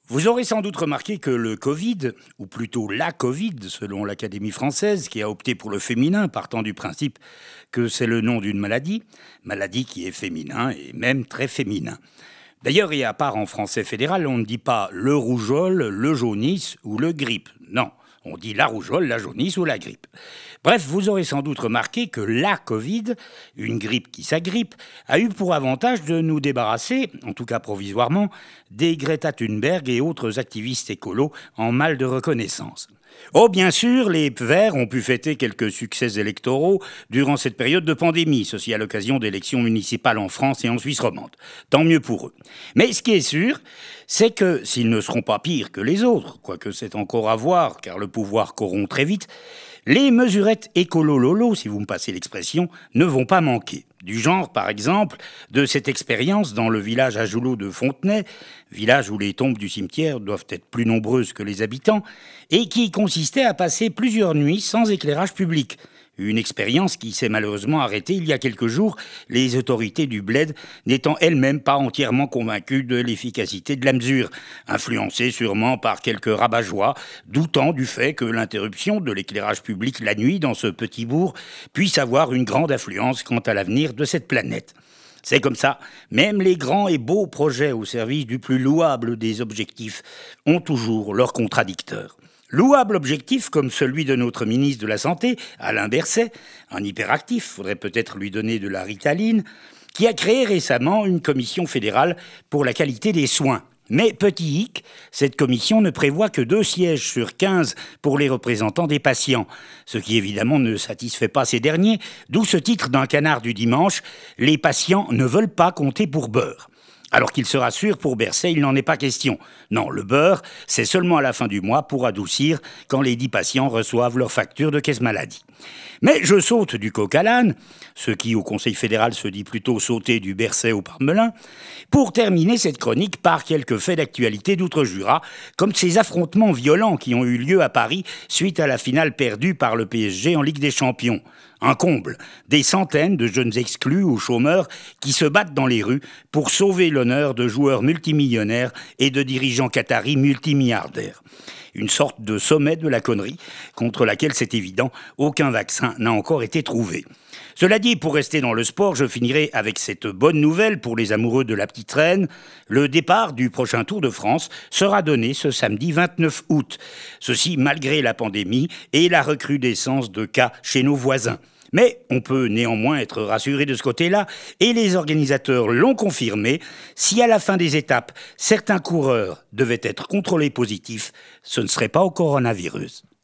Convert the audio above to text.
Vous aurez sans doute remarqué que le Covid, ou plutôt la Covid, selon l'Académie française, qui a opté pour le féminin, partant du principe que c'est le nom d'une maladie, maladie qui est féminin et même très féminin. D'ailleurs, et à part en français fédéral, on ne dit pas le rougeole, le jaunisse ou le grippe. Non, on dit la rougeole, la jaunisse ou la grippe. Bref, vous aurez sans doute remarqué que la Covid, une grippe qui s'agrippe, a eu pour avantage de nous débarrasser, en tout cas provisoirement, des Greta Thunberg et autres activistes écolos en mal de reconnaissance. Oh, bien sûr, les Verts ont pu fêter quelques succès électoraux durant cette période de pandémie, ceci à l'occasion d'élections municipales en France et en Suisse romande. Tant mieux pour eux. Mais ce qui est sûr, c'est que s'ils ne seront pas pires que les autres, quoique c'est encore à voir, car le pouvoir corrompt très vite, les mesurettes écolo-lolo, si vous me passez l'expression, ne vont pas manquer. Du genre, par exemple, de cette expérience dans le village Ajoulot de Fontenay, village où les tombes du cimetière doivent être plus nombreuses que les habitants, et qui consistait à passer plusieurs nuits sans éclairage public. Une expérience qui s'est malheureusement arrêtée il y a quelques jours, les autorités du bled n'étant elles-mêmes pas entièrement convaincues de l'efficacité de la mesure, influencées sûrement par quelques rabat-joie, doutant du fait que l'interruption de l'éclairage public la nuit dans ce petit bourg puisse avoir une grande influence quant à l'avenir de cette planète. C'est comme ça, même les grands et beaux projets au service du plus louable des objectifs ont toujours leurs contradicteurs. Louable objectif comme celui de notre ministre de la Santé, Alain Berset, un hyperactif, faudrait peut-être lui donner de la Ritaline, qui a créé récemment une commission fédérale pour la qualité des soins. Mais petit hic, cette commission ne prévoit que 2 sièges sur 15 pour les représentants des patients, ce qui évidemment ne satisfait pas ces derniers, d'où ce titre d'un canard du dimanche, « Les patients ne veulent pas compter pour beurre ». Alors qu'il se rassure, pour Berset, il n'en est pas question. Non, le beurre, c'est seulement à la fin du mois pour adoucir quand les 10 patients reçoivent leur facture de caisse maladie. Mais je saute du coq à l'âne, ce qui au Conseil fédéral se dit plutôt sauter du Berset au parmelin, pour terminer cette chronique par quelques faits d'actualité d'outre-Jura, comme ces affrontements violents qui ont eu lieu à Paris suite à la finale perdue par le PSG en Ligue des Champions. Un comble, des centaines de jeunes exclus ou chômeurs qui se battent dans les rues pour sauver l'honneur de joueurs multimillionnaires et de dirigeants qataris multimilliardaires. Une sorte de sommet de la connerie, contre laquelle, c'est évident, aucun vaccin n'a encore été trouvé. Cela dit, pour rester dans le sport, je finirai avec cette bonne nouvelle pour les amoureux de la petite reine. Le départ du prochain Tour de France sera donné ce samedi 29 août. Ceci malgré la pandémie et la recrudescence de cas chez nos voisins. Mais on peut néanmoins être rassuré de ce côté-là, et les organisateurs l'ont confirmé, si à la fin des étapes, certains coureurs devaient être contrôlés positifs, ce ne serait pas au coronavirus.